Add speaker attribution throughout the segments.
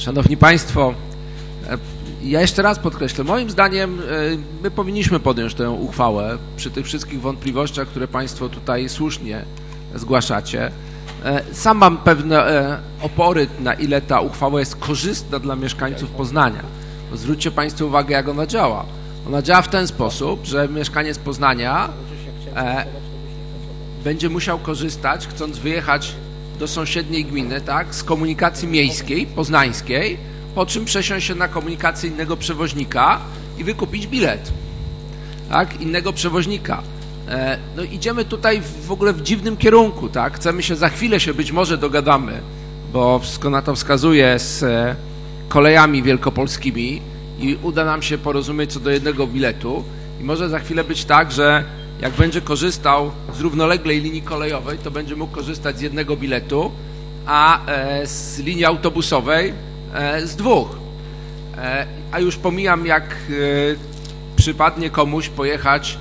Speaker 1: Szanowni Państwo, ja jeszcze raz podkreślę, moim zdaniem my powinniśmy podjąć tę uchwałę przy tych wszystkich wątpliwościach, które Państwo tutaj słusznie zgłaszacie. Sam mam pewne opory, na ile ta uchwała jest korzystna dla mieszkańców Poznania. Bo zwróćcie Państwo uwagę, jak ona działa. Ona działa w ten sposób, że mieszkaniec Poznania będzie musiał korzystać, chcąc wyjechać do sąsiedniej gminy, tak, z komunikacji miejskiej, poznańskiej, po czym przesiąść się na komunikację innego przewoźnika i wykupić bilet, tak, innego przewoźnika. No idziemy tutaj w ogóle w dziwnym kierunku, tak, chcemy się, za chwilę się być może dogadamy, bo wszystko na to wskazuje, z kolejami wielkopolskimi i uda nam się porozumieć co do jednego biletu i może za chwilę być tak, że jak będzie korzystał z równoległej linii kolejowej, to będzie mógł korzystać z jednego biletu, a z linii autobusowej z dwóch. A już pomijam, jak przypadnie komuś pojechać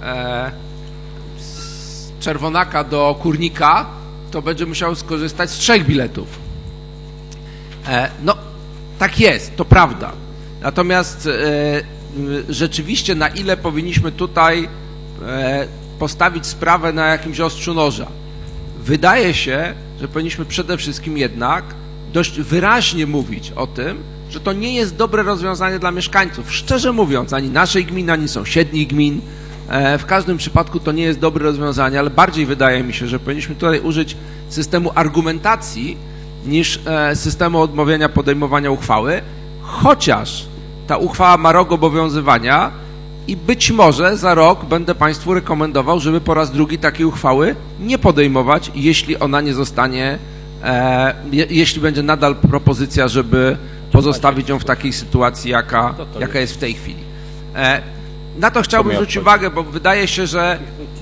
Speaker 1: z Czerwonaka do Kurnika, to będzie musiał skorzystać z 3 biletów. No, tak jest, to prawda. Natomiast rzeczywiście, na ile powinniśmy tutaj postawić sprawę na jakimś ostrzu noża? Wydaje się, że powinniśmy przede wszystkim jednak dość wyraźnie mówić o tym, że to nie jest dobre rozwiązanie dla mieszkańców. Szczerze mówiąc, ani naszej gminy, ani sąsiednich gmin. W każdym przypadku to nie jest dobre rozwiązanie, ale bardziej wydaje mi się, że powinniśmy tutaj użyć systemu argumentacji niż systemu odmawiania podejmowania uchwały, chociaż ta uchwała ma rok obowiązywania i być może za rok będę Państwu rekomendował, żeby po raz drugi takiej uchwały nie podejmować, jeśli ona nie zostanie, jeśli będzie nadal propozycja, żeby pozostawić ją w takiej sytuacji, jaka jest w tej chwili. Na to chciałbym zwrócić uwagę, bo wydaje się, że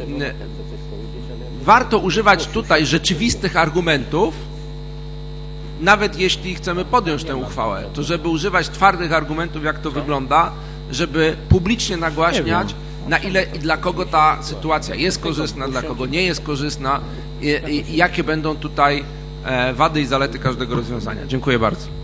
Speaker 1: warto używać tutaj rzeczywistych argumentów, nawet jeśli chcemy podjąć tę uchwałę, to żeby używać twardych argumentów, jak to wygląda, żeby publicznie nagłaśniać, na ile i dla kogo ta sytuacja jest korzystna, dla kogo nie jest korzystna i jakie będą tutaj wady i zalety każdego rozwiązania. Dziękuję bardzo.